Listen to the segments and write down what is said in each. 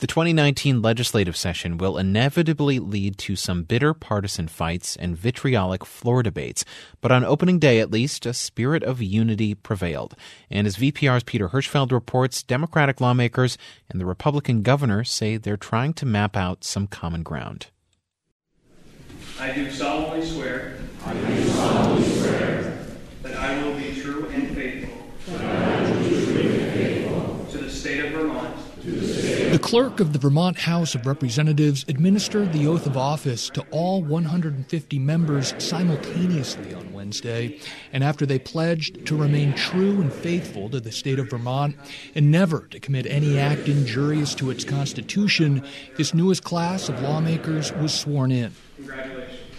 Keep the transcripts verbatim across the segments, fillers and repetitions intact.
The twenty nineteen legislative session will inevitably lead to some bitter partisan fights and vitriolic floor debates. But on opening day, at least, a spirit of unity prevailed. And as V P R's Peter Hirschfeld reports, Democratic lawmakers and the Republican governor say they're trying to map out some common ground. I do solemnly swear, I do solemnly swear that I will be true and faithful, that I will be true and faithful to the state of Vermont. to the state. The clerk of the Vermont House of Representatives administered the oath of office to all one hundred fifty members simultaneously on Wednesday, and after they pledged to remain true and faithful to the state of Vermont and never to commit any act injurious to its Constitution, this newest class of lawmakers was sworn in. Congratulations.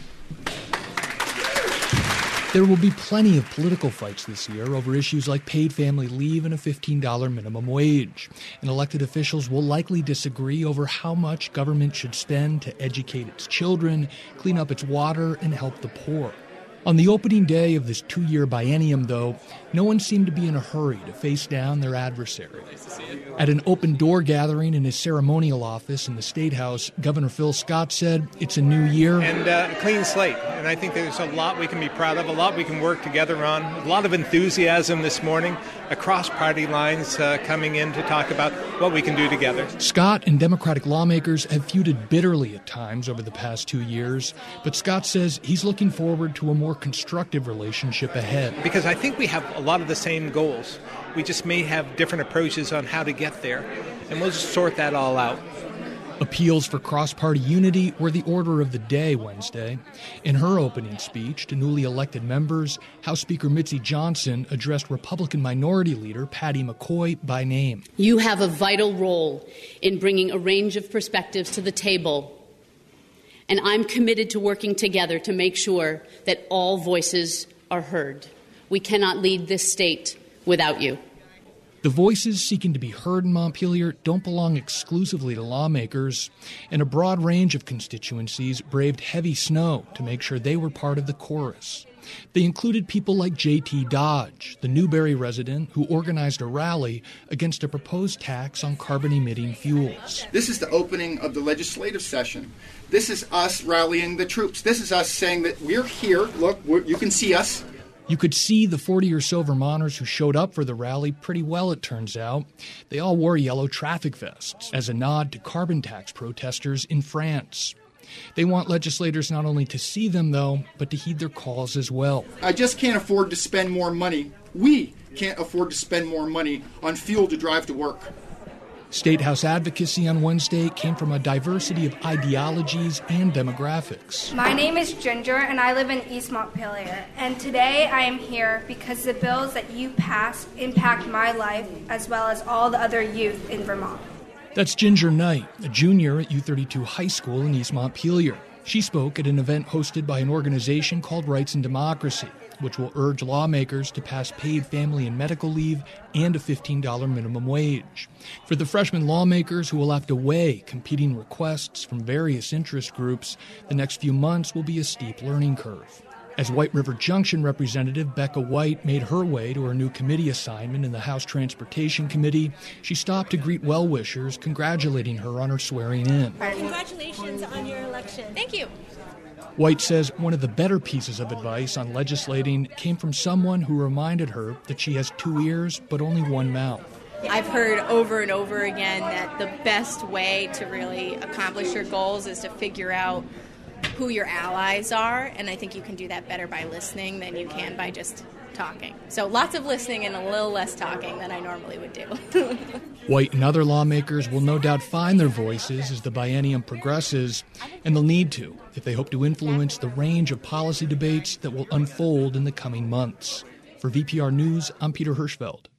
There will be plenty of political fights this year over issues like paid family leave and a fifteen dollars minimum wage. And elected officials will likely disagree over how much government should spend to educate its children, clean up its water, and help the poor. On the opening day of this two-year biennium, though, no one seemed to be in a hurry to face down their adversary. At an open-door gathering in his ceremonial office in the State House, Governor Phil Scott said it's a new year. And uh, a clean slate. And I think there's a lot we can be proud of, a lot we can work together on. A lot of enthusiasm this morning across party lines uh, coming in to talk about what we can do together. Scott and Democratic lawmakers have feuded bitterly at times over the past two years, but Scott says he's looking forward to a more constructive relationship ahead. Because I think we have a lot of the same goals. We just may have different approaches on how to get there. And we'll just sort that all out. Appeals for cross-party unity were the order of the day Wednesday. In her opening speech to newly elected members, House Speaker Mitzi Johnson addressed Republican Minority Leader Patty McCoy by name. You have a vital role in bringing a range of perspectives to the table, and I'm committed to working together to make sure that all voices are heard. We cannot lead this state without you. The voices seeking to be heard in Montpelier don't belong exclusively to lawmakers, and a broad range of constituencies braved heavy snow to make sure they were part of the chorus. They included people like J T Dodge, the Newberry resident who organized a rally against a proposed tax on carbon-emitting fuels. This is the opening of the legislative session. This is us rallying the troops. This is us saying that we're here. Look, we're, you can see us. You could see the forty or so Vermonters who showed up for the rally pretty well, it turns out. They all wore yellow traffic vests as a nod to carbon tax protesters in France. They want legislators not only to see them, though, but to heed their calls as well. I just can't afford to spend more money. We can't afford to spend more money on fuel to drive to work. State House advocacy on Wednesday came from a diversity of ideologies and demographics. My name is Ginger, and I live in East Montpelier. And today I am here because the bills that you passed impact my life as well as all the other youth in Vermont. That's Ginger Knight, a junior at U thirty-two High School in East Montpelier. She spoke at an event hosted by an organization called Rights and Democracy, which will urge lawmakers to pass paid family and medical leave and a fifteen dollars minimum wage. For the freshman lawmakers who will have to weigh competing requests from various interest groups, the next few months will be a steep learning curve. As White River Junction Representative Becca White made her way to her new committee assignment in the House Transportation Committee, she stopped to greet well-wishers, congratulating her on her swearing in. Congratulations on your election. Thank you. White says one of the better pieces of advice on legislating came from someone who reminded her that she has two ears but only one mouth. I've heard over and over again that the best way to really accomplish your goals is to figure out who your allies are, and I think you can do that better by listening than you can by just talking. So lots of listening and a little less talking than I normally would do. White and other lawmakers will no doubt find their voices as the biennium progresses, and they'll need to if they hope to influence the range of policy debates that will unfold in the coming months. For V P R News, I'm Peter Hirschfeld.